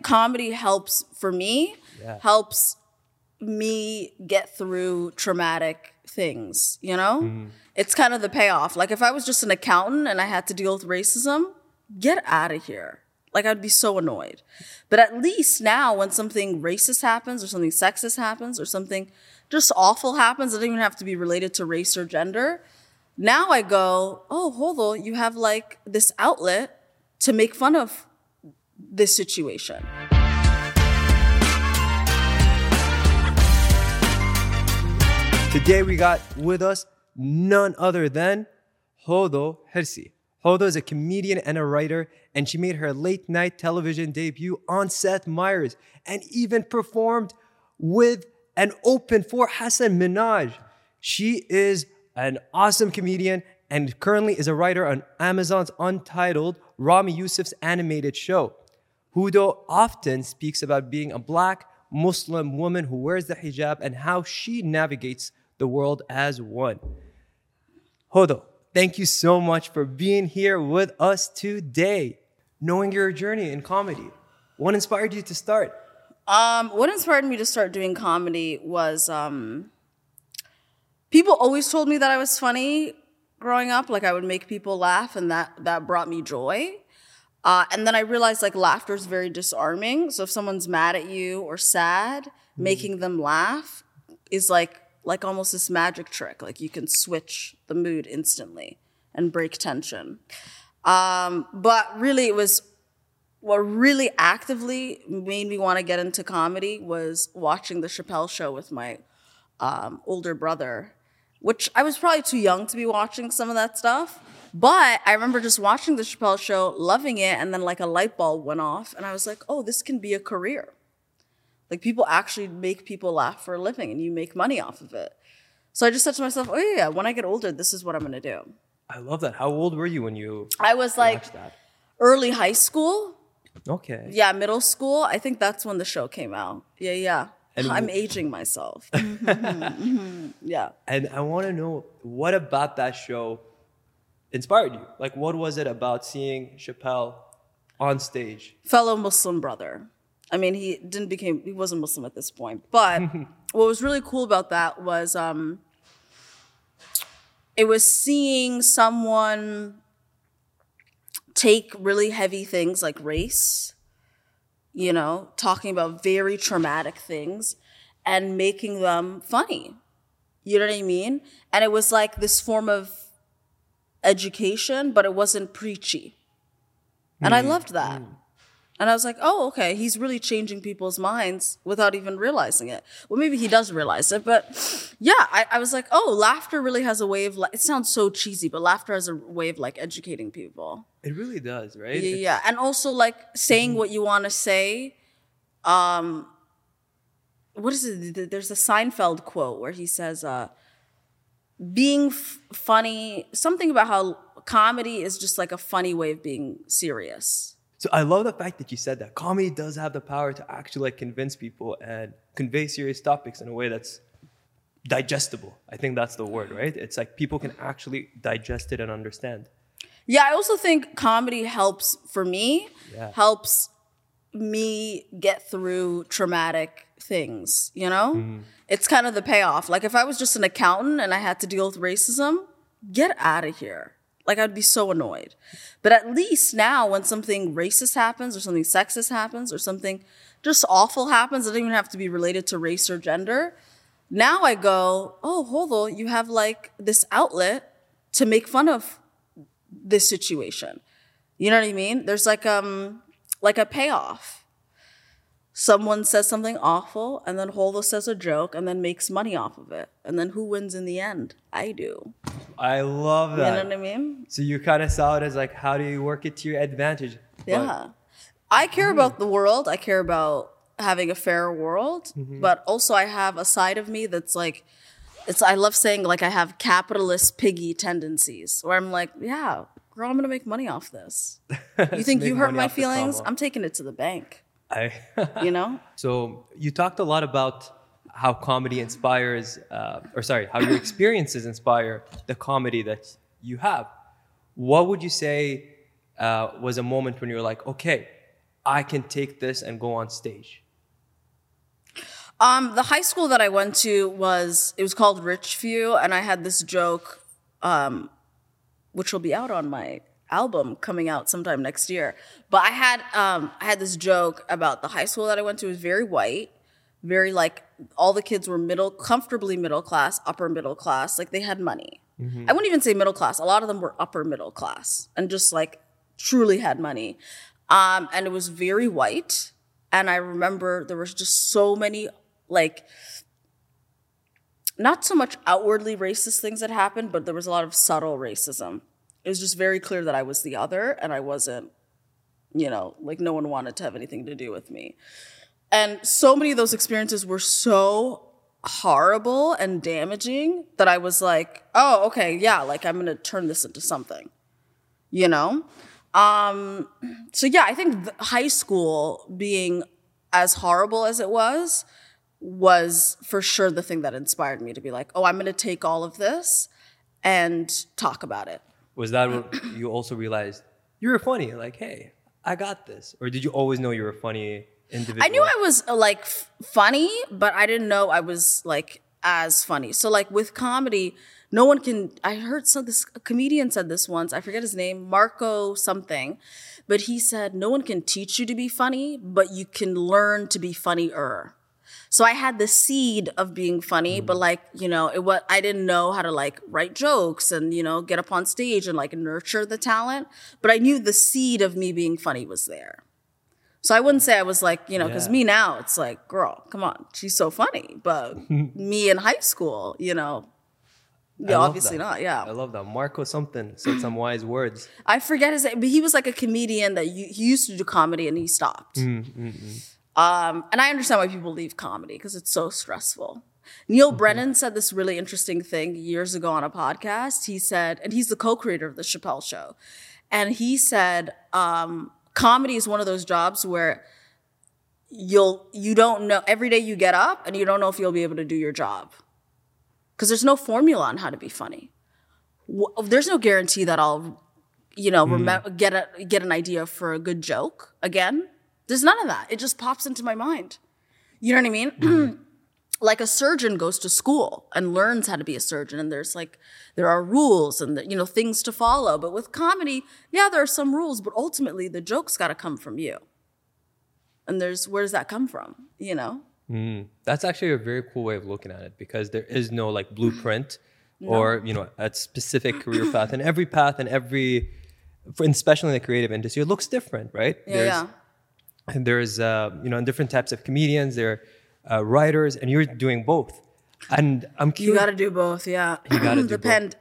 comedy helps, for me, helps me get through traumatic things, you know? It's kind of the payoff. Like if I was just an accountant and I had to deal with racism, get out of here. Like I'd be so annoyed. But at least now when something racist happens or something sexist happens or something just awful happens, it doesn't even have to be related to race or gender. Now I go, oh, hold on, you have like this outlet to make fun of this situation. Today we got with us none other than Hodo Hirsi. Hodo is a comedian and a writer, and she made her late night television debut on Seth Meyers and even performed with and opened for Hasan Minhaj. She is an awesome comedian and currently is a writer on Amazon's untitled Rami Youssef's animated show. Hodo often speaks about being a Black Muslim woman who wears the hijab and how she navigates the world as one. Hodo, thank you so much for being here with us today. Knowing your journey in comedy, what inspired you to start? What inspired me to start doing comedy was people always told me that I was funny growing up. Like I would make people laugh, and that brought me joy. And then I realized like laughter is very disarming. So if someone's mad at you or sad, making them laugh is like almost this magic trick. Like you can switch the mood instantly and break tension. But really it was what really actively made me want to get into comedy was watching the Chappelle Show with my older brother, which I was probably too young to be watching some of that stuff. But I remember just watching the Chappelle Show, loving it, and then like a light bulb went off and I was like, oh, this can be a career. Like people actually make people laugh for a living and you make money off of it. So I just said to myself, oh yeah, when I get older, this is what I'm going to do. I love that. How old were you when you I was like that? Early high school. Okay. Yeah, middle school. I think that's when the show came out. Yeah. And I'm aging myself. Yeah. And I want to know, what about that show inspired you? Like, what was it about seeing Chappelle on stage? Fellow Muslim brother. I mean, he wasn't Muslim at this point. But what was really cool about that was it was seeing someone take really heavy things like race, you know, talking about very traumatic things and making them funny. You know what I mean? And it was like this form of education, but it wasn't preachy. And I loved that. And I was like, oh, okay, he's really changing people's minds without even realizing it. Well, maybe he does realize it, but yeah, I was like, oh, laughter really has a way of, it sounds so cheesy, but laughter has a way of like educating people. It really does, right? Yeah. And also like saying what you want to say. What is it? There's a Seinfeld quote where he says, being funny, something about how comedy is just like a funny way of being serious. So I love the fact that you said that. Comedy does have the power to actually like convince people and convey serious topics in a way that's digestible. I think that's the word, right? It's like people can actually digest it and understand. Yeah, I also think comedy helps me get through traumatic things, you know? It's kind of the payoff. Like if I was just an accountant and I had to deal with racism, get out of here. Like I'd be so annoyed. But at least now when something racist happens or something sexist happens or something just awful happens, it doesn't even have to be related to race or gender. Now I go, oh, hold on, you have like this outlet to make fun of this situation. You know what I mean? There's like a payoff. Someone says something awful and then Holdo says a joke and then makes money off of it. And then who wins in the end? I do. I love that. You know what I mean? So you kind of saw it as like, how do you work it to your advantage? Yeah. I care about the world. I care about having a fair world. But also I have a side of me that's like, I love saying like I have capitalist piggy tendencies where I'm like, yeah, girl, I'm going to make money off this. You think you hurt my feelings? I'm taking it to the bank. You know? So you talked a lot about how comedy inspires, how your experiences inspire the comedy that you have. What would you say was a moment when you were like, okay, I can take this and go on stage? The high school that I went to was called Richview, and I had this joke, which will be out on my album coming out sometime next year. But I had this joke about the high school that I went to. It was very white, very like all the kids were comfortably middle class, upper middle class, like they had money. I wouldn't even say middle class. A lot of them were upper middle class and just like truly had money. And it was very white. And I remember there was just so many like not so much outwardly racist things that happened, but there was a lot of subtle racism. It was just very clear that I was the other and I wasn't, like no one wanted to have anything to do with me. And so many of those experiences were so horrible and damaging that I was like, oh, okay, yeah, like I'm going to turn this into something, So yeah, I think high school being as horrible as it was for sure the thing that inspired me to be like, oh, I'm going to take all of this and talk about it. Was that when you also realized you were funny? Like, hey, I got this. Or did you always know you were a funny individual? I knew I was like funny, but I didn't know I was like as funny. So like with comedy, no one can, I heard a comedian said this once, I forget his name, Marco something, but he said, no one can teach you to be funny, but you can learn to be funnier. So I had the seed of being funny, but like, I didn't know how to like write jokes and, get up on stage and like nurture the talent, but I knew the seed of me being funny was there. So I wouldn't say I was like, because me now, it's like, girl, come on, she's so funny. But me in high school, obviously not, yeah. I love that. Marco something said some wise words. I forget his name, but he was like a comedian that he used to do comedy and he stopped. And I understand why people leave comedy because it's so stressful. Neil Brennan said this really interesting thing years ago on a podcast. He said, and he's the co-creator of The Chappelle Show. And he said, comedy is one of those jobs where you don't know, every day you get up and you don't know if you'll be able to do your job. Because there's no formula on how to be funny. There's no guarantee that I'll, get an idea for a good joke again. There's none of that. It just pops into my mind. You know what I mean? Like a surgeon goes to school and learns how to be a surgeon, and there are rules and things to follow. But with comedy, yeah, there are some rules, but ultimately the joke's got to come from you. And where does that come from? That's actually a very cool way of looking at it because there is no like blueprint or a specific career path, and every path and especially in the creative industry, it looks different, right? There's different types of comedians, there are writers, and you're doing both. And I'm curious. You got to do both, yeah. You got to do both.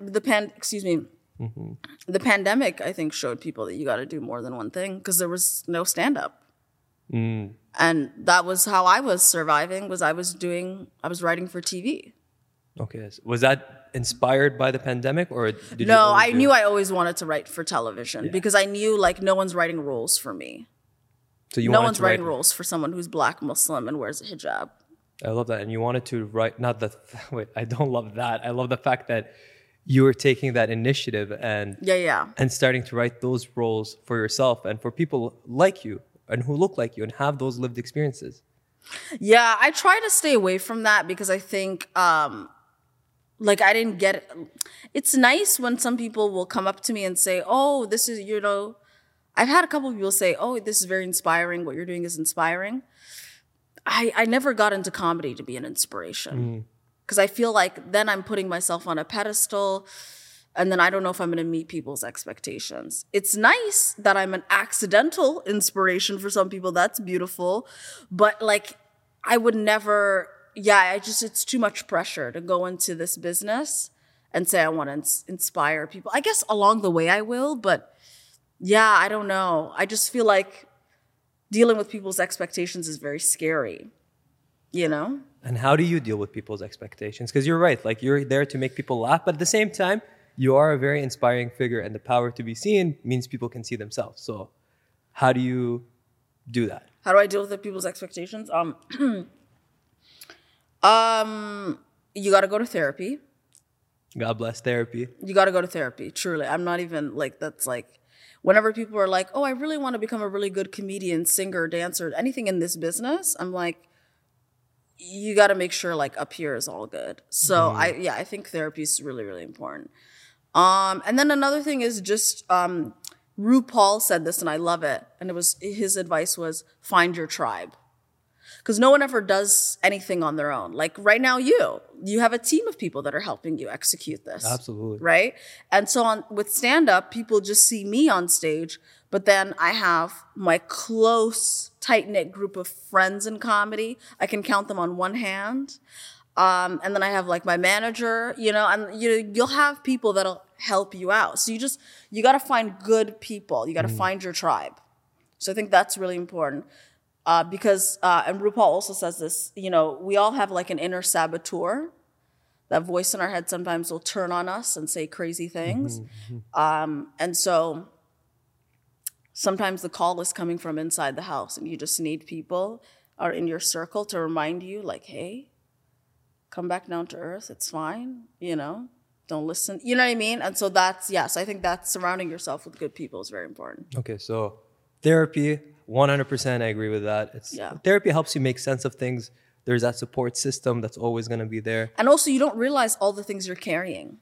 The pandemic, I think, showed people that you got to do more than one thing because there was no stand-up. And that was how I was surviving, I was writing for TV. Okay. Was that inspired by the pandemic or did you? No, I knew I always wanted to write for television because I knew like no one's writing rules for me. So no one's writing rules for someone who's Black, Muslim, and wears a hijab. I love that. And you wanted to write, I don't love that. I love the fact that you were taking that initiative and starting to write those roles for yourself and for people like you and who look like you and have those lived experiences. Yeah, I try to stay away from that because I think, I didn't get it. It's nice when some people will come up to me and say, oh, this is, I've had a couple of people say, oh, this is very inspiring. What you're doing is inspiring. I never got into comedy to be an inspiration because I feel like then I'm putting myself on a pedestal and then I don't know if I'm going to meet people's expectations. It's nice that I'm an accidental inspiration for some people. That's beautiful. But like, I would never, it's too much pressure to go into this business and say I want to inspire people. I guess along the way I will, but yeah, I don't know. I just feel like dealing with people's expectations is very scary, And how do you deal with people's expectations? Because you're right, like you're there to make people laugh, but at the same time, you are a very inspiring figure and the power to be seen means people can see themselves. So how do you do that? How do I deal with the people's expectations? You got to go to therapy. God bless therapy. You got to go to therapy, truly. I'm not even like, that's like, whenever people are like, oh, I really want to become a really good comedian, singer, dancer, anything in this business, I'm like, you got to make sure like up here is all good. So I think therapy is really, really important. And then another thing is just RuPaul said this, and I love it. And his advice was find your tribe. Because no one ever does anything on their own. Like right now, you have a team of people that are helping you execute this. Absolutely. Right? And so with stand-up, people just see me on stage, but then I have my close, tight-knit group of friends in comedy. I can count them on one hand. And then I have like my manager, and you'll have people that'll help you out. So you got to find good people. You got to find your tribe. So I think that's really important. Because and RuPaul also says this, we all have like an inner saboteur. That voice in our head sometimes will turn on us and say crazy things. And so sometimes the call is coming from inside the house, and you just need people are in your circle to remind you like, hey, come back down to earth. It's fine. Don't listen. You know what I mean? And so I think that surrounding yourself with good people is very important. Okay, so therapy, 100%, I agree with that. Therapy helps you make sense of things. There's that support system that's always going to be there. And also, you don't realize all the things you're carrying.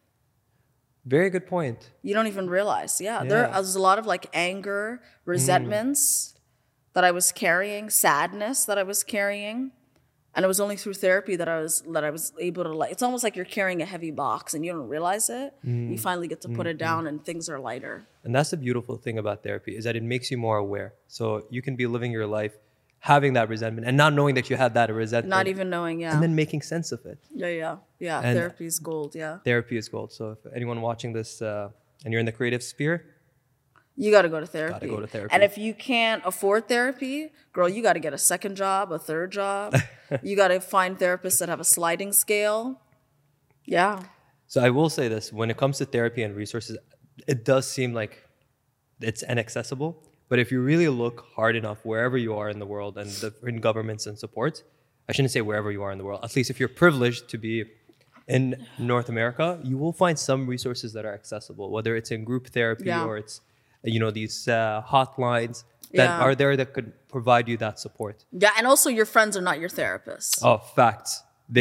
Very good point. You don't even realize. There's a lot of like anger, resentments that I was carrying, sadness that I was carrying. And it was only through therapy that I was able to it's almost like you're carrying a heavy box and you don't realize it. You finally get to put it down and things are lighter. And that's the beautiful thing about therapy is that it makes you more aware. So you can be living your life having that resentment and not knowing that you had that resentment. Not even knowing, And then making sense of it. Yeah. Therapy is gold, Therapy is gold. So if anyone watching this and you're in the creative sphere, you got to go to therapy. And if you can't afford therapy, girl, you got to get a second job, a third job. You got to find therapists that have a sliding scale. Yeah. So I will say this, when it comes to therapy and resources, it does seem like it's inaccessible. But if you really look hard enough wherever you are in the world and in governments and supports, I shouldn't say wherever you are in the world, at least if you're privileged to be in North America, you will find some resources that are accessible, whether it's in group therapy or it's these hotlines that are there that could provide you that support. Yeah, and also your friends are not your therapists. Oh, facts.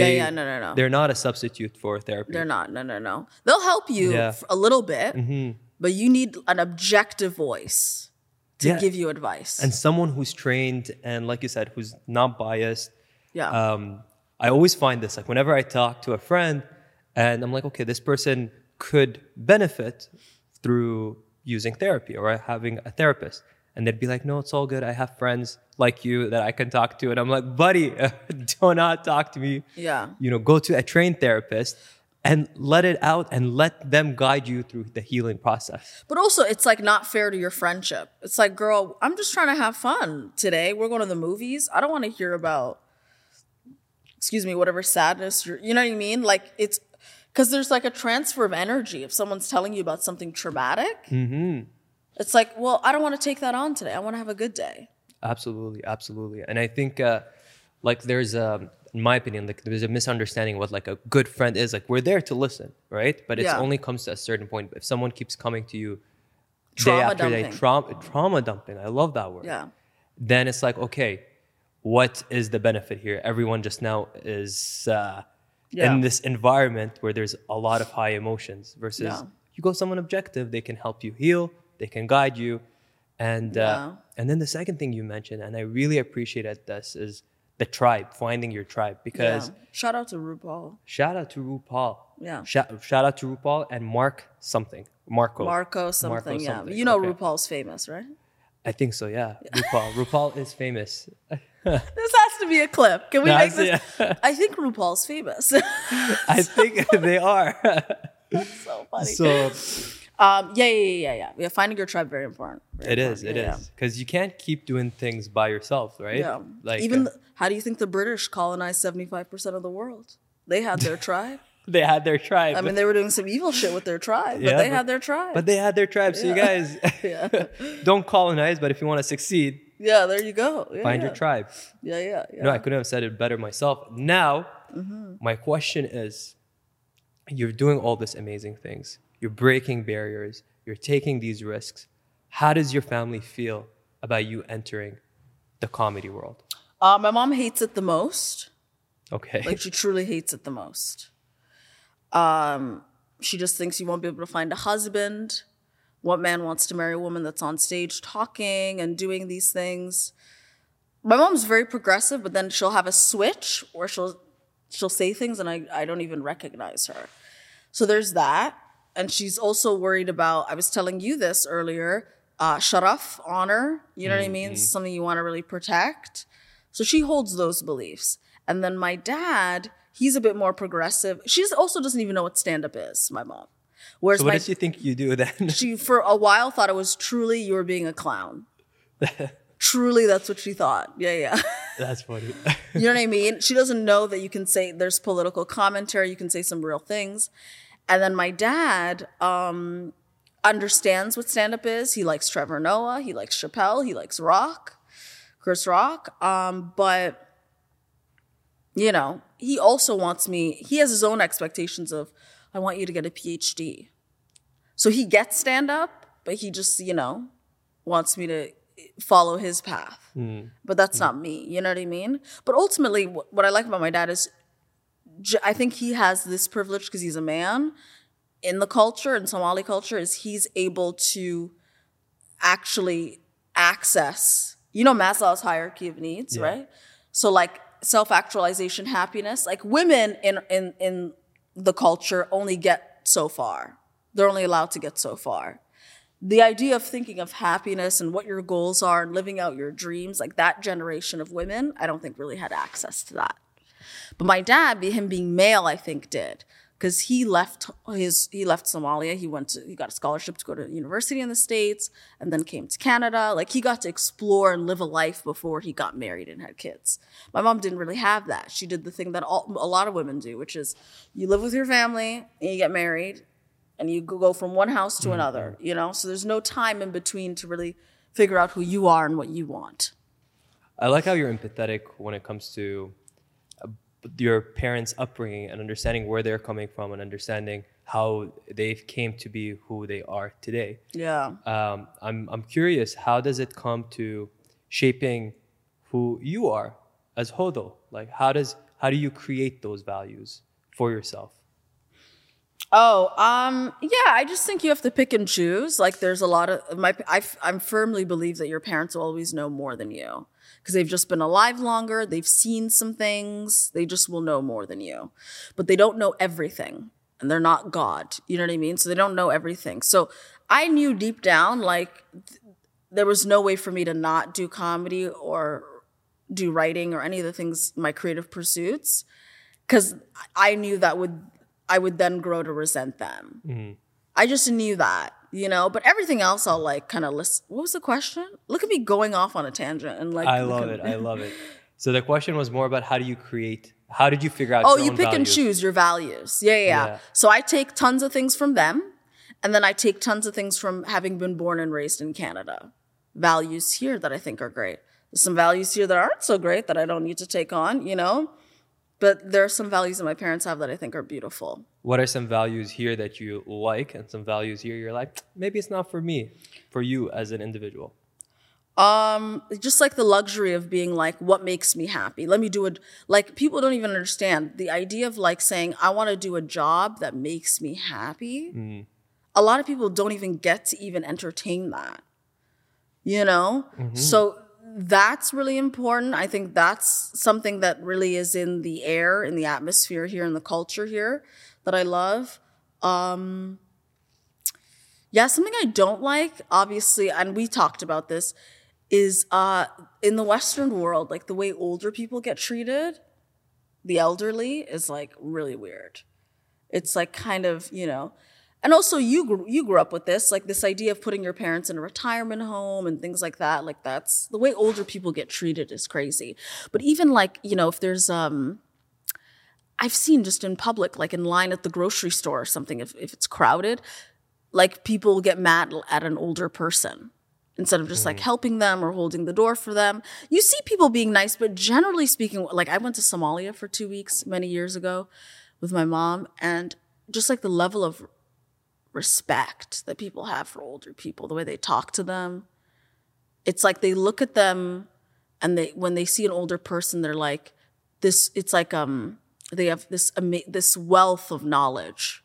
No. They're not a substitute for therapy. They're not. No. They'll help you a little bit, but you need an objective voice to give you advice. And someone who's trained and, like you said, who's not biased. Yeah. I always find this, like whenever I talk to a friend and I'm like, okay, this person could benefit through using therapy or having a therapist. And they'd be like, no, it's all good. I have friends like you that I can talk to. And I'm like, buddy, do not talk to me. Yeah. Go to a trained therapist and let it out and let them guide you through the healing process. But also, it's like not fair to your friendship. It's like, girl, I'm just trying to have fun today. We're going to the movies. I don't want to hear about, whatever sadness you know what I mean? Like it's, because there's like a transfer of energy. If someone's telling you about something traumatic, it's like, well, I don't want to take that on today. I want to have a good day. Absolutely. And I think there's in my opinion, like there's a misunderstanding of what like a good friend is. Like we're there to listen, right? But it only comes to a certain point. If someone keeps coming to you day after day, trauma dumping, I love that word. Yeah. Then it's like, okay, what is the benefit here? Everyone just now is in this environment where there's a lot of high emotions versus you go someone objective, they can help you heal, they can guide you. And then the second thing you mentioned, and I really appreciated this, is the tribe, finding your tribe. Because shout out to RuPaul. Yeah. Shout out to RuPaul and Marco something. RuPaul's famous, right? I think so, yeah. RuPaul is famous. This has to be a clip. Can we make this? Yeah. I think RuPaul's famous. I think they are. That's so funny. So, yeah. Finding your tribe, very important. It is. Because you can't keep doing things by yourself, right? Yeah. Like how do you think the British colonized 75% of the world? They had their tribe. They had their tribe. I mean, they were doing some evil shit with their tribe, but they had their tribe. But they had their tribe. So you guys don't colonize, but if you want to succeed, there you go. Find your tribe. Yeah. No, I couldn't have said it better myself. Now, my question is, you're doing all these amazing things. You're breaking barriers. You're taking these risks. how does your family feel about you entering the comedy world? My mom hates it the most. Okay. Like, she truly hates it the most. She just thinks you won't be able to find a husband. What man wants to marry a woman that's on stage talking and doing these things? My mom's very progressive, but then she'll have a switch where she'll say things and I don't even recognize her. So there's that. And she's also worried about, I was telling you this earlier, sharaf, honor, you know what I mean? It's something you want to really protect. So she holds those beliefs. And then my dad, he's a bit more progressive. She also doesn't even know what stand-up is, my mom. Whereas So what does she think you do then? She, for a while, thought it was truly you were being a clown. Truly, that's what she thought. Yeah. That's funny. You know what I mean? She doesn't know that you can say, there's political commentary, you can say some real things. And then my dad understands what stand-up is. He likes Trevor Noah, he likes Chappelle, he likes Chris Rock. But, you know, he also wants me, he has his own expectations of, I want you to get a PhD. So he gets stand-up, but he just, you know, wants me to follow his path. But that's not me, you know what I mean? But ultimately, what I like about my dad is, I think he has this privilege because he's a man in the culture, in Somali culture, is he's able to actually access, you know, Maslow's hierarchy of needs, right? So like self-actualization, happiness, like women in the culture only get so far. They're only allowed to get so far. The idea of thinking of happiness and what your goals are and living out your dreams, like that generation of women, I don't think really had access to that. But my dad, him being male, I think did, because he left Somalia. He got a scholarship to go to university in the States, and then came to Canada. Like, he got to explore and live a life before he got married and had kids. My mom didn't really have that. She did the thing that a lot of women do, which is you live with your family and you get married, and you go from one house to another. You know, so there's no time in between to really figure out who you are and what you want. I like how you're empathetic when it comes to your parents' upbringing and understanding where they're coming from and understanding how they came to be who they are today. Yeah. I'm curious, how does it come to shaping who you are as Hodo? Like, how do you create those values for yourself? Yeah, I just think you have to pick and choose. Like, there's a lot of I firmly believe that your parents will always know more than you because they've just been alive longer. They've seen some things. They just will know more than you, but they don't know everything, and they're not God. You know what I mean? So they don't know everything. So I knew deep down, like, there was no way for me to not do comedy or do writing or any of the things, my creative pursuits, because I knew that I would then grow to resent them. I just knew that, you know, but everything else I'll like kind of listen. What was the question? Look at me going off on a tangent and like. I love it. So the question was more about how did you figure out your own you pick values? And choose your values. Yeah. So I take tons of things from them, and then I take tons of things from having been born and raised in Canada. Values here that I think are great. There's some values here that aren't so great that I don't need to take on, you know. But there are some values that my parents have that I think are beautiful. What are some values here that you like, and some values here you're like, maybe it's not for me, for you as an individual? Just like the luxury of being like, what makes me happy? Let me do it. Like, people don't even understand the idea of like saying, I want to do a job that makes me happy. A lot of people don't even get to even entertain that, you know? So that's really important. I think that's something that really is in the air, in the atmosphere here, in the culture here that I love. Something I don't like, obviously, and we talked about this, is in the Western world, like the way older people get treated, the elderly, is like really weird. It's like kind of, you know, and also you grew up with this, like this idea of putting your parents in a retirement home and things like that. Like, that's the way older people get treated is crazy. But even like, you know, if there's I've seen just in public, like in line at the grocery store or something, if it's crowded, like people get mad at an older person instead of just like helping them or holding the door for them. You see people being nice, but generally speaking, like I went to Somalia for 2 weeks many years ago with my mom, and just like the level of respect that people have for older people, the way they talk to them. It's like they look at them and when they see an older person, they're like this. It's like they have this wealth of knowledge.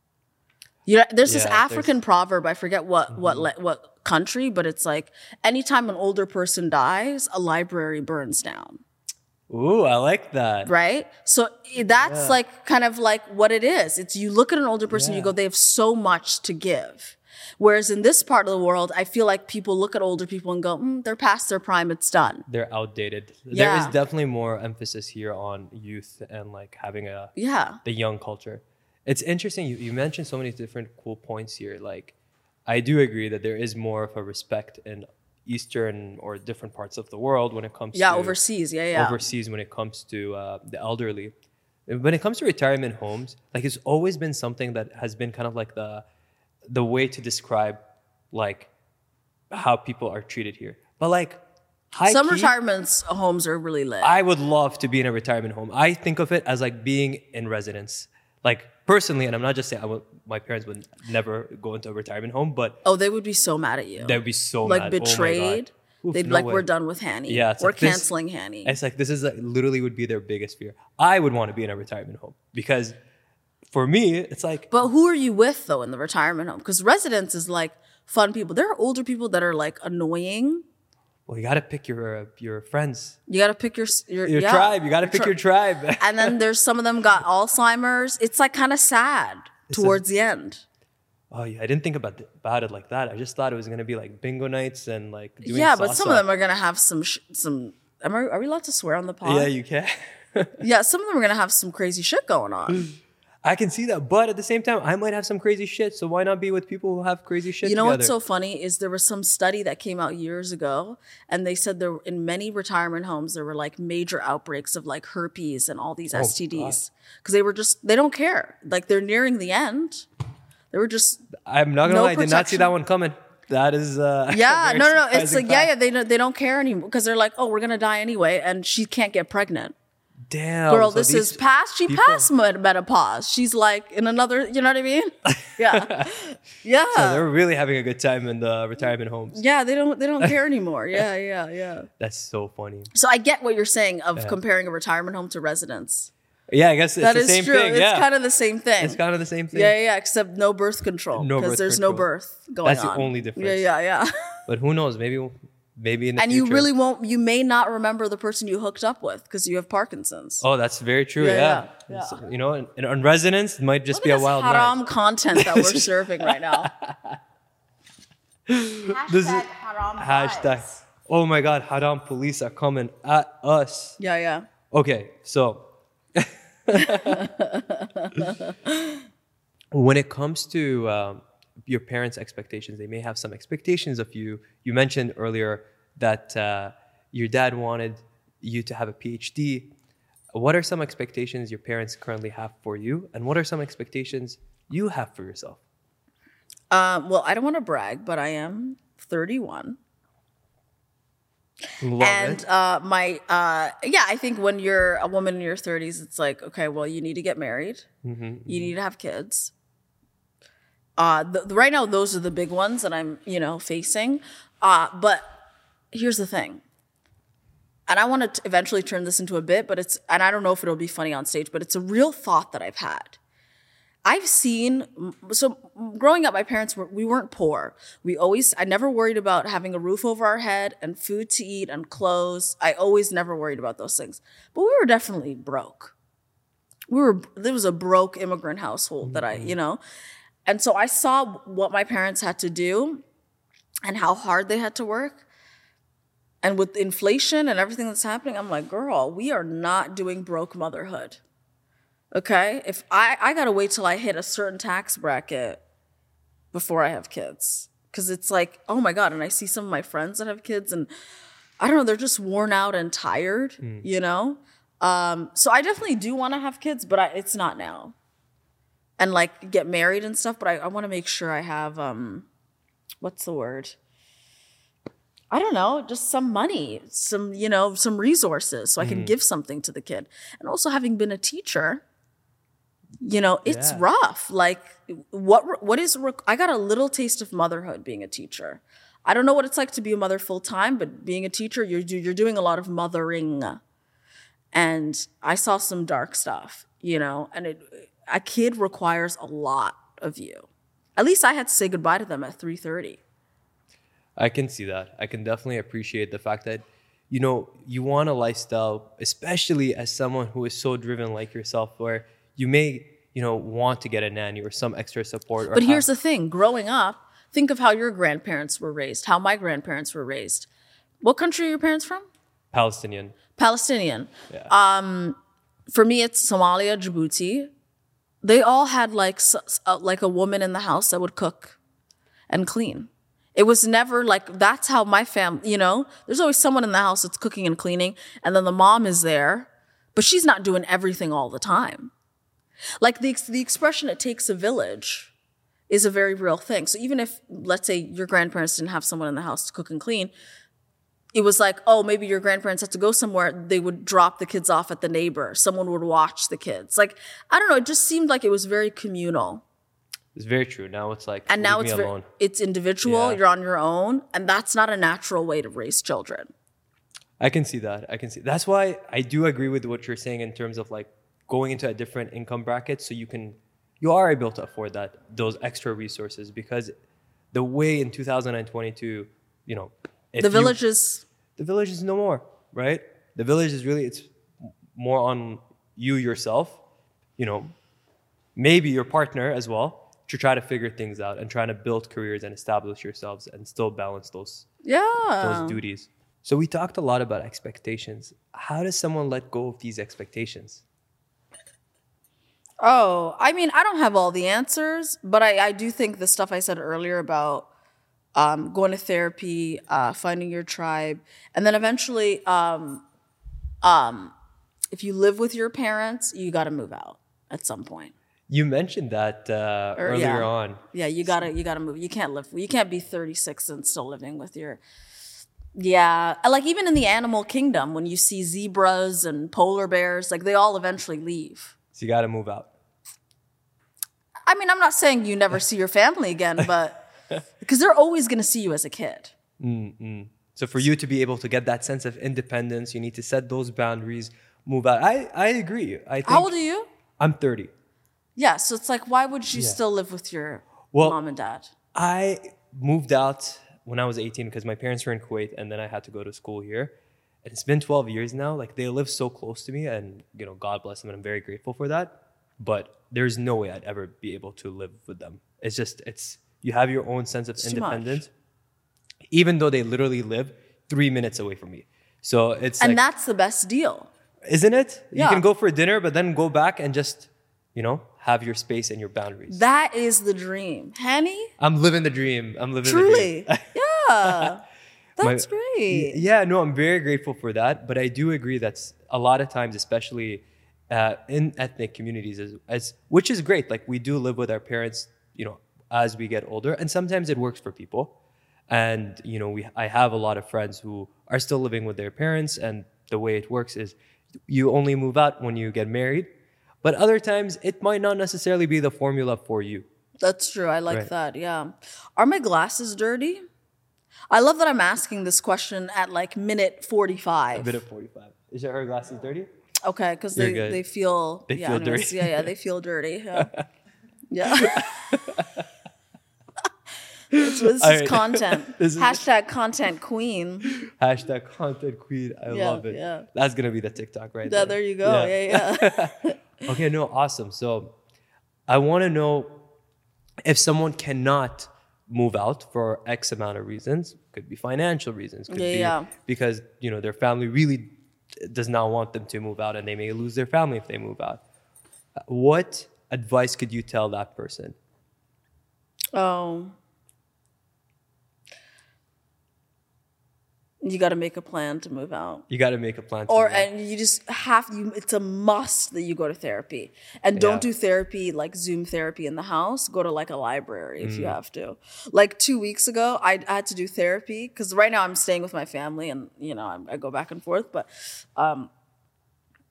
There's this African proverb. I forget what country, but it's like anytime an older person dies, a library burns down. Ooh, I like that. Right? So that's like kind of like what it is. It's you look at an older person, you go, they have so much to give. Whereas in this part of the world, I feel like people look at older people and go, they're past their prime, it's done. They're outdated. There is definitely more emphasis here on youth and like having the young culture. It's interesting. You mentioned so many different cool points here. Like, I do agree that there is more of a respect in Eastern or different parts of the world when it comes to overseas when it comes to the elderly. When it comes to retirement homes, like it's always been something that has been kind of like the way to describe like how people are treated here. But like some retirement homes are really lit. I would love to be in a retirement home. I think of it as like being in residence. Like personally, and I'm not just saying my parents would never go into a retirement home, but they would be so mad at you. They would be so like mad. Betrayed. They'd be like, we're done with Hanny. Yeah, we're canceling Hanny. It's like this is like, literally would be their biggest fear. I would want to be in a retirement home because for me, it's like. But who are you with though in the retirement home? Because residence is like fun people. There are older people that are like annoying. Well, you got to pick your friends. You got to pick your tribe. You got to pick your tribe. And then there's some of them got Alzheimer's. It's like kind of sad towards the end. Oh yeah, I didn't think about it like that. I just thought it was gonna be like bingo nights and like doing but some of them are gonna have some. Are we allowed to swear on the pod? Yeah, you can. Yeah, some of them are gonna have some crazy shit going on. I can see that, but at the same time, I might have some crazy shit. So why not be with people who have crazy shit? You know what's so funny is there was some study that came out years ago, and they said there in many retirement homes there were like major outbreaks of like herpes and all these STDs because they don't care. Like they're nearing the end. They were just. I'm not gonna lie, I did not see that one coming. That is. No. It's like they don't care anymore because they're like, oh, we're gonna die anyway, and she can't get pregnant. Damn, girl, this is past. She passed menopause. She's like in another. You know what I mean? Yeah. So they're really having a good time in the retirement homes. Yeah, they don't care anymore. Yeah. That's so funny. So I get what you're saying of comparing a retirement home to residence. Yeah, I guess it's the same thing. It's kind of the same thing. It's kind of the same thing. Yeah, except no birth control. Because there's no birth going on. That's the only difference. Yeah. But who knows? Maybe in the future. And you really won't, you may not remember the person you hooked up with because you have Parkinson's. Oh, that's very true. Yeah. So, you know, on residence, it might just be a wild night. Haram content that we're serving right now. Hashtag. Oh my God, haram police are coming at us. Yeah. Okay, so. When it comes to your parents' expectations, they may have some expectations of you. You mentioned earlier that your dad wanted you to have a PhD. What are some expectations your parents currently have for you? And what are some expectations you have for yourself? Well, I don't want to brag, but I am 31. I think when you're a woman in your 30s, it's like, okay, well, you need to get married. You need to have kids. Right now, those are the big ones that I'm, facing. But here's the thing. And I want to eventually turn this into a bit, and I don't know if it'll be funny on stage, but it's a real thought that I've had. So growing up, my parents we weren't poor. I never worried about having a roof over our head and food to eat and clothes. I always never worried about those things. But we were definitely broke. There was a broke immigrant household that and so I saw what my parents had to do and how hard they had to work. And with inflation and everything that's happening, I'm like, girl, we are not doing broke motherhood. Okay, if I gotta wait till I hit a certain tax bracket before I have kids, because it's like, oh my God, and I see some of my friends that have kids, and I don't know, they're just worn out and tired, So I definitely do want to have kids, but it's not now, and like get married and stuff. But I want to make sure I have what's the word? I don't know, just some money, some resources, so I can give something to the kid, and also having been a teacher. It's Yeah. rough. Like, I got a little taste of motherhood being a teacher. I don't know what it's like to be a mother full time, but being a teacher, you're doing a lot of mothering. And I saw some dark stuff, and a kid requires a lot of you. At least I had to say goodbye to them at 3:30. I can see that. I can definitely appreciate the fact that, you want a lifestyle, especially as someone who is so driven like yourself, where you may, want to get a nanny or some extra support. But here's the thing, growing up, think of how your grandparents were raised, how my grandparents were raised. What country are your parents from? Palestinian. Palestinian. Yeah. For me, it's Somalia, Djibouti. They all had like a woman in the house that would cook and clean. It was never like, that's how my family, there's always someone in the house that's cooking and cleaning, and then the mom is there, but she's not doing everything all the time. Like the expression, it takes a village, is a very real thing. So even if, let's say, your grandparents didn't have someone in the house to cook and clean, it was like, oh, maybe your grandparents had to go somewhere. They would drop the kids off at the neighbor. Someone would watch the kids. Like, I don't know. It just seemed like it was very communal. It's very true. Now it's like, And now leave me alone. it's individual. Yeah. You're on your own. And that's not a natural way to raise children. I can see that. That's why I do agree with what you're saying in terms of like going into a different income bracket so you are able to afford those extra resources, because the way in 2022, The village is no more, right? The village is really, it's more on you yourself, maybe your partner as well, to try to figure things out and trying to build careers and establish yourselves and still balance those duties. So we talked a lot about expectations. How does someone let go of these expectations? Oh, I mean, I don't have all the answers, but I do think the stuff I said earlier about going to therapy, finding your tribe, and then eventually, if you live with your parents, you got to move out at some point. You mentioned that earlier on. Yeah, you gotta move. You can't be 36 and still living with your. Yeah, like even in the animal kingdom, when you see zebras and polar bears, like they all eventually leave. So you got to move out. I mean, I'm not saying you never see your family again, but because they're always going to see you as a kid. Mm-mm. So for you to be able to get that sense of independence, you need to set those boundaries, move out. I agree. I think How old are you? I'm 30. Yeah, so it's like, why would you still live with your mom and dad? I moved out when I was 18 because my parents were in Kuwait, and then I had to go to school here. And it's been 12 years now. Like, they live so close to me, and God bless them, and I'm very grateful for that. But there's no way I'd ever be able to live with them. It's you have your own sense of independence, even though they literally live 3 minutes away from me. So it's and that's the best deal, isn't it? Yeah. You can go for dinner, but then go back and just have your space and your boundaries. That is the dream, Hanny. I'm living the dream. I'm living Truly, the dream. yeah. That's great. Yeah, no, I'm very grateful for that. But I do agree that's a lot of times, especially in ethnic communities, which is great. Like, we do live with our parents, as we get older, and sometimes it works for people. And I have a lot of friends who are still living with their parents, and the way it works is you only move out when you get married. But other times, it might not necessarily be the formula for you. That's true. I like that. Yeah. Are my glasses dirty? I love that I'm asking this question at like minute 45. A bit of 45. Is her glasses dirty? Okay, because You're they good. feel Dirty. Yeah, they feel dirty. Yeah. Yeah. This is content. Hashtag content queen. Hashtag content queen. I love it. Yeah. That's gonna be the TikTok right Yeah, there. there you go. Yeah. Okay, no, awesome. So I want to know if someone cannot move out for X amount of reasons. Could be financial reasons. Could be because their family really does not want them to move out, and they may lose their family if they move out. What advice could you tell that person? Oh. You got to make a plan to move out. You got to make a plan to move out. And you just it's a must that you go to therapy. And don't do therapy like Zoom therapy in the house. Go to like a library if you have to. Like 2 weeks ago, I had to do therapy because right now I'm staying with my family and, I go back and forth. But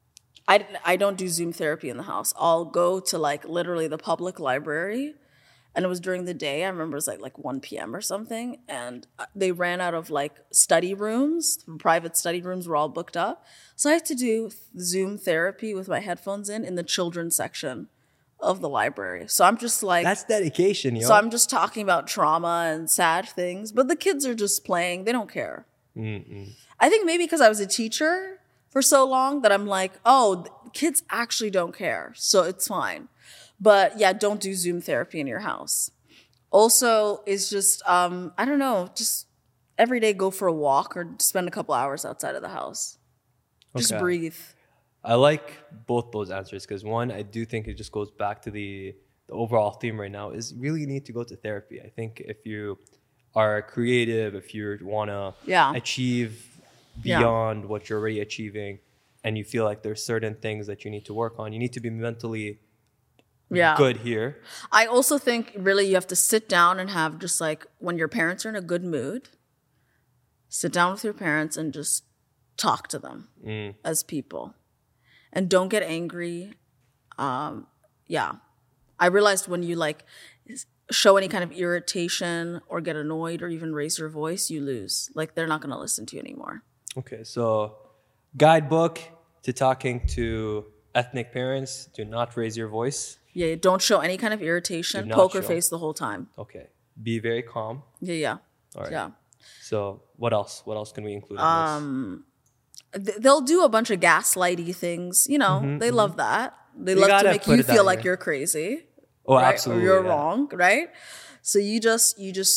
I don't do Zoom therapy in the house. I'll go to like literally the public library. And it was during the day. I remember it was like 1 p.m. or something. And they ran out of like study rooms. Private study rooms were all booked up. So I had to do Zoom therapy with my headphones in the children's section of the library. So I'm just like... That's dedication, yo. So I'm just talking about trauma and sad things. But the kids are just playing. They don't care. I think maybe because I was a teacher for so long that I'm like, oh, kids actually don't care. So it's fine. But yeah, don't do Zoom therapy in your house. Also, it's just, I don't know, just every day go for a walk or spend a couple hours outside of the house. Just breathe. I like both those answers because one, I do think it just goes back to the overall theme right now is really need to go to therapy. I think if you are creative, if you want to achieve beyond what you're already achieving and you feel like there's certain things that you need to work on, you need to be mentally good here. I also think really you have to sit down and have just like when your parents are in a good mood, sit down with your parents and just talk to them as people. And don't get angry. I realized when you like show any kind of irritation or get annoyed or even raise your voice, you lose. Like they're not going to listen to you anymore. Okay, so guidebook to talking to ethnic parents, do not raise your voice. Yeah, don't show any kind of irritation. Poker face the whole time. Okay. Be very calm. Yeah. All right. Yeah. So what else? What else can we include in this? They'll do a bunch of gaslighty things. You know, they love that. They love to make you feel like you're crazy. Oh, right? absolutely. Or you're wrong, right? So you just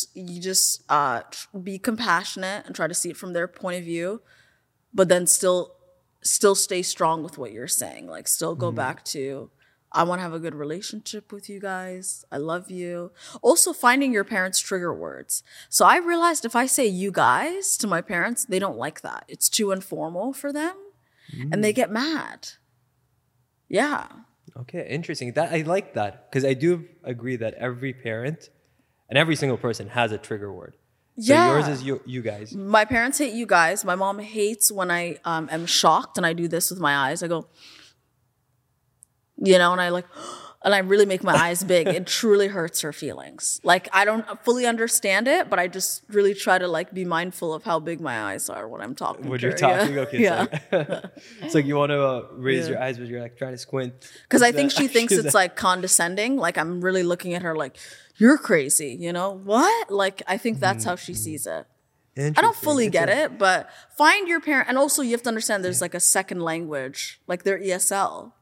be compassionate and try to see it from their point of view, but then still stay strong with what you're saying. Like still go back to, I want to have a good relationship with you guys. I love you. Also finding your parents' trigger words. So I realized if I say you guys to my parents, they don't like that. It's too informal for them and they get mad. Yeah. Okay, interesting. That I like that because I do agree that every parent and every single person has a trigger word. So yours is you guys. My parents hate you guys. My mom hates when I am shocked and I do this with my eyes. I go, and I really make my eyes big. It truly hurts her feelings. Like I don't fully understand it, but I just really try to like be mindful of how big my eyes are when I'm talking. When you're talking, okay. It's like you want to raise your eyes, but you're like trying to squint. Because I think she thinks it's like condescending. Like I'm really looking at her like, you're crazy, What? Like I think that's how she sees it. I don't fully get it, but find your parent. And also you have to understand there's like a second language, like their ESL.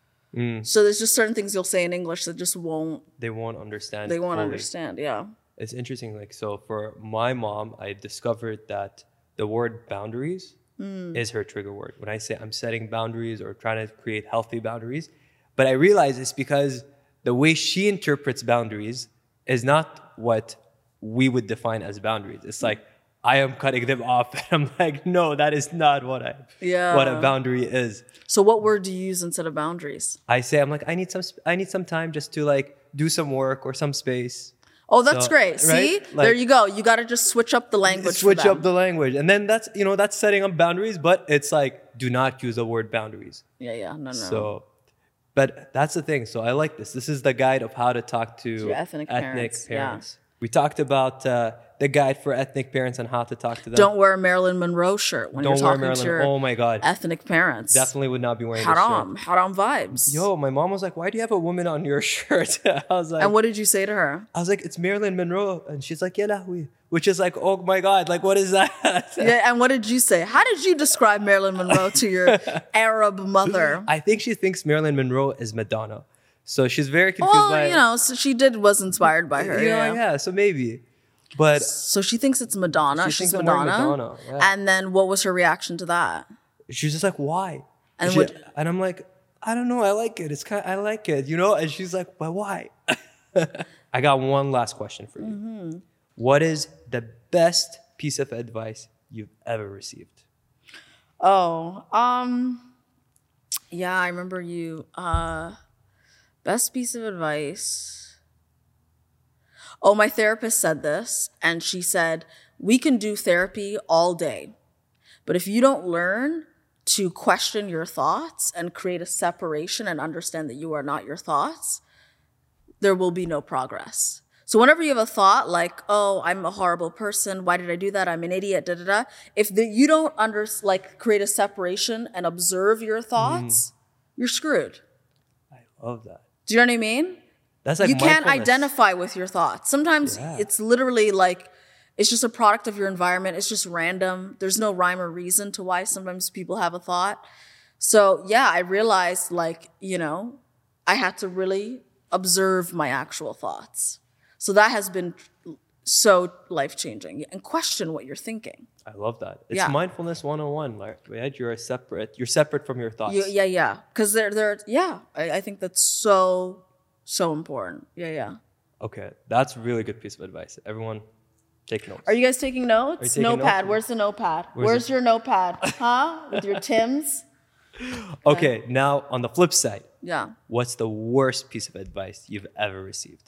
So there's just certain things you'll say in English that just won't. They won't understand. They won't understand, yeah. It's interesting. Like, so for my mom, I discovered that the word boundaries is her trigger word. When I say I'm setting boundaries or trying to create healthy boundaries, but I realize it's because the way she interprets boundaries is not what we would define as boundaries. It's like, I am cutting them off. And I'm like, no, that is not what a boundary is. So what word do you use instead of boundaries? I say, I'm like, I need some time just to like do some work or some space. Oh, that's great. See, right? Like, there you go. You got to just switch up the language. Switch up the language. And then that's setting up boundaries, but it's like, do not use the word boundaries. Yeah. No. So, but that's the thing. So I like this. This is the guide of how to talk to ethnic parents. Yeah. We talked about the guide for ethnic parents on how to talk to them. Don't wear a Marilyn Monroe shirt when you're talking to your ethnic parents. Definitely would not be wearing this shirt. Haram vibes. Yo, my mom was like, why do you have a woman on your shirt? I was like... And what did you say to her? I was like, it's Marilyn Monroe. And she's like, yeah, lahwi. Which is like, oh my God, like what is that? Yeah, and what did you say? How did you describe Marilyn Monroe to your Arab mother? I think she thinks Marilyn Monroe is Madonna. So she's very confused by it. So she was inspired by her. Yeah, so maybe. But so she thinks it's Madonna. She's Madonna. Yeah. And then what was her reaction to that? She's just like, why? And and I'm like, I don't know. I like it. I like it, And she's like, but why? I got one last question for you. Mm-hmm. What is the best piece of advice you've ever received? Oh, yeah, I remember you. Best piece of advice. Oh, my therapist said this, and she said, we can do therapy all day, but if you don't learn to question your thoughts and create a separation and understand that you are not your thoughts, there will be no progress. So whenever you have a thought like, oh, I'm a horrible person, why did I do that? I'm an idiot, da da da. If you don't create a separation and observe your thoughts, you're screwed. I love that. Do you know what I mean? That's like you can't mindfulness. identify with your thoughts. Sometimes it's literally like, it's just a product of your environment. It's just random. There's no rhyme or reason to why sometimes people have a thought. So yeah, I realized like, I had to really observe my actual thoughts. So that has been so life-changing. And question what you're thinking. I love that. It's mindfulness 101, right? You're separate from your thoughts. Yeah. Because I think that's so important. Yeah. Okay, that's a really good piece of advice. Everyone, take notes. Are you guys taking notes? Taking Notepad. notes? Where's the notepad? Where's your notepad? Huh? With your Tims? Okay, now on the flip side. Yeah. What's the worst piece of advice you've ever received?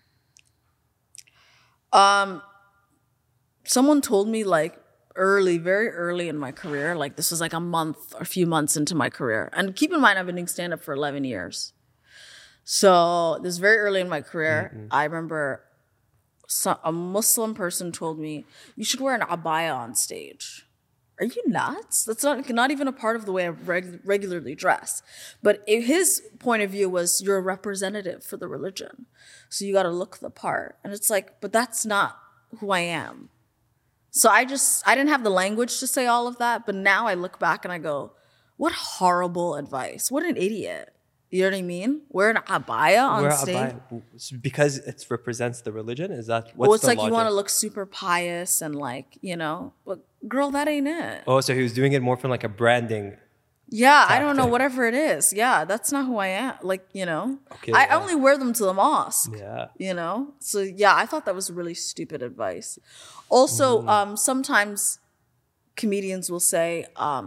Someone told me like very early in my career, like this was like a few months into my career. And keep in mind, I've been doing stand-up for 11 years. So this is very early in my career. I remember a Muslim person told me, you should wear an abaya on stage. Are you nuts? That's not even a part of the way I regularly dress. But his point of view was, you're a representative for the religion. So you got to look the part. And it's like, but that's not who I am. So I didn't have the language to say all of that. But now I look back and I go, what horrible advice. What an idiot. You know what I mean? Wear an abaya on stage. Because it represents the religion? Is that what's well, it's the like logic? You want to look super pious and like, but girl, that ain't it. Oh, so he was doing it more from like a branding. Yeah, tactic. I don't know, whatever it is. Yeah, that's not who I am. Like, Okay, I only wear them to the mosque. Yeah. So yeah, I thought that was really stupid advice. Also, sometimes comedians will say,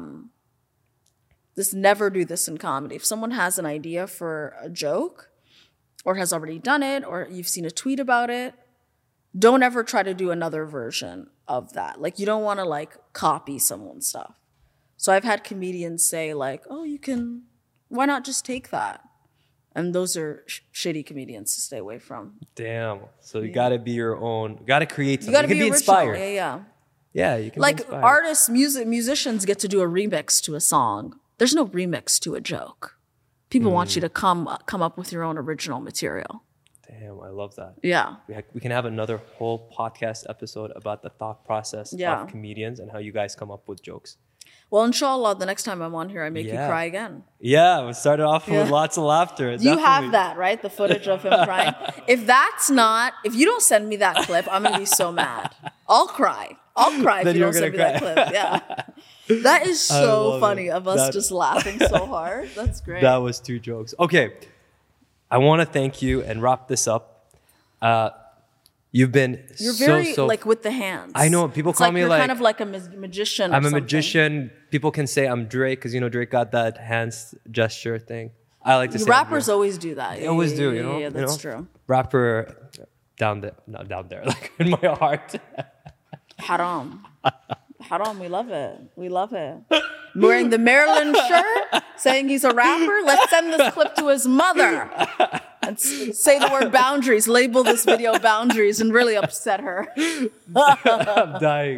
never do this in comedy. If someone has an idea for a joke or has already done it or you've seen a tweet about it, don't ever try to do another version of that. Like, you don't want to like copy someone's stuff. So I've had comedians say like, oh, why not just take that? And those are shitty comedians to stay away from. Damn. So you got to be your own, you got to create something. You got to be original. inspired. Yeah. Yeah, you can like be inspired. Artists, musicians get to do a remix to a song. There's no remix to a joke. People want you to come up with your own original material. Damn, I love that. Yeah. We can have another whole podcast episode about the thought process of comedians and how you guys come up with jokes. Well, inshallah, the next time I'm on here, I make you cry again. Yeah, we started off with lots of laughter. You have that, right? The footage of him crying. If you don't send me that clip, I'm going to be so mad. I'll cry if you don't send me that clip. Yeah. That is so funny of us just laughing so hard. That's great. That was 2 jokes. Okay. I want to thank you and wrap this up. You're very like with the hands. I know. People call me you're like kind of like a magician. I'm a magician. People can say I'm Drake because Drake got that hands gesture thing. I like to say rappers always do that. They always do. Yeah, that's true. Rapper down there, not down there, like in my heart. Haram, we love it. Wearing the Maryland shirt, saying he's a rapper. Let's send this clip to his mother and say the word boundaries. Label this video boundaries and really upset her. I'm dying.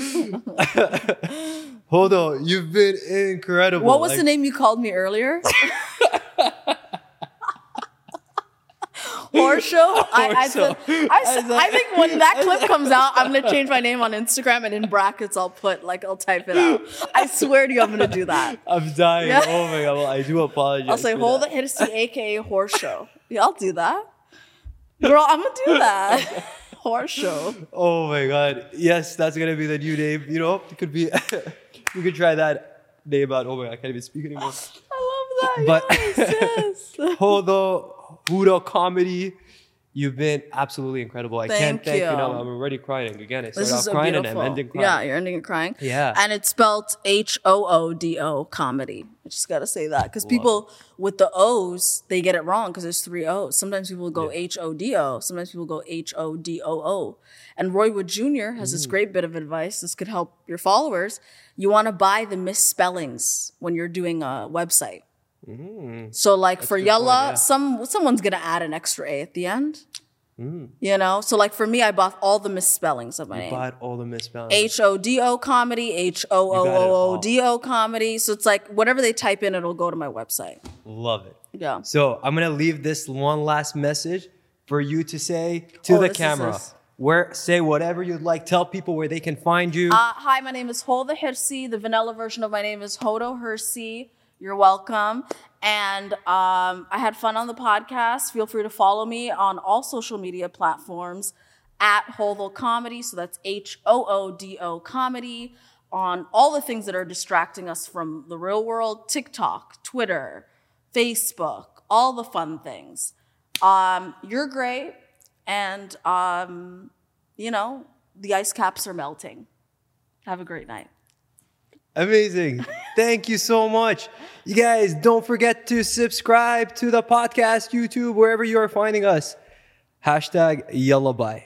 Hold on, you've been incredible. What was the name you called me earlier? Horse show? I think when that clip comes out, I'm going to change my name on Instagram and in brackets I'll type it out. I swear to you, I'm going to do that. I'm dying. Yeah. Oh my God. Well, I do apologize. I'll say, hold it, Hirsty, aka Horse Show. Yeah, I'll do that. Girl, I'm going to do that. Horse Show. Oh my God. Yes, that's going to be the new name. It could be, we could try that name out. Oh my God, I can't even speak anymore. I love that. But, yes. Hodo Comedy You've been absolutely incredible. I Thank can't thank you you. enough. I'm already crying. Again, I This started is off so crying beautiful. and I'm ending crying. Yeah, you're ending it crying. Yeah. And it's spelled HOODO comedy. I just got to say that because people with the O's, they get it wrong because there's 3 O's. Sometimes people go HODO. Sometimes people go HODOO. And Roy Wood Jr. has this great bit of advice. This could help your followers. You want to buy the misspellings when you're doing a website. So like for Yalla, someone's going to add an extra A at the end. You know? So like for me, I bought all the misspellings of my name. Bought all the misspellings. HODO comedy, HOOODO comedy. So it's like whatever they type in, it'll go to my website. Love it. Yeah. So I'm gonna leave this one last message for you to say to the this is camera. this. Where say whatever you'd like. Tell people where they can find you. Hi, my name is Hoda Hirsi. The vanilla version of my name is Hodo Hirsi. You're welcome. And I had fun on the podcast. Feel free to follow me on all social media platforms at Hodo Comedy. So that's HOODO Comedy. On all the things that are distracting us from the real world: TikTok, Twitter, Facebook, all the fun things. You're great. And, you know, the ice caps are melting. Have a great night. Amazing. Thank you so much. You guys, don't forget to subscribe to the podcast, YouTube, wherever you are finding us. Hashtag Yalla Bye.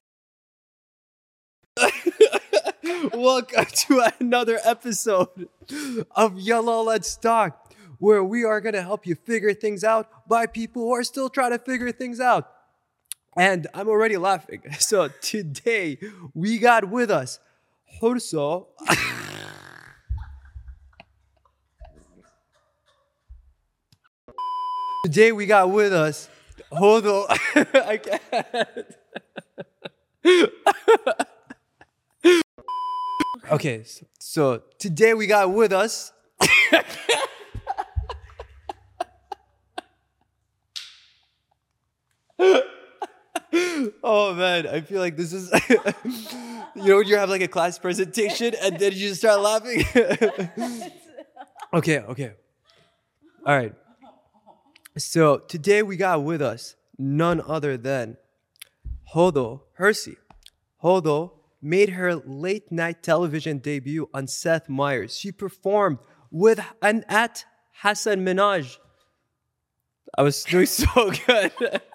Welcome to another episode of Yalla Let's Talk, where we are going to help you figure things out by people who are still trying to figure things out. And I'm already laughing. So today we got with us Hurso. Today we got with us Hodo. I can't. Okay, so today we got with us. Oh man, I feel like this is, you know, when you have like a class presentation and then you just start laughing. Okay. All right. So today we got with us none other than Hodo Hirsi. Hodo made her late night television debut on Seth Meyers. She performed with an at Hassan Minaj. I was doing so good.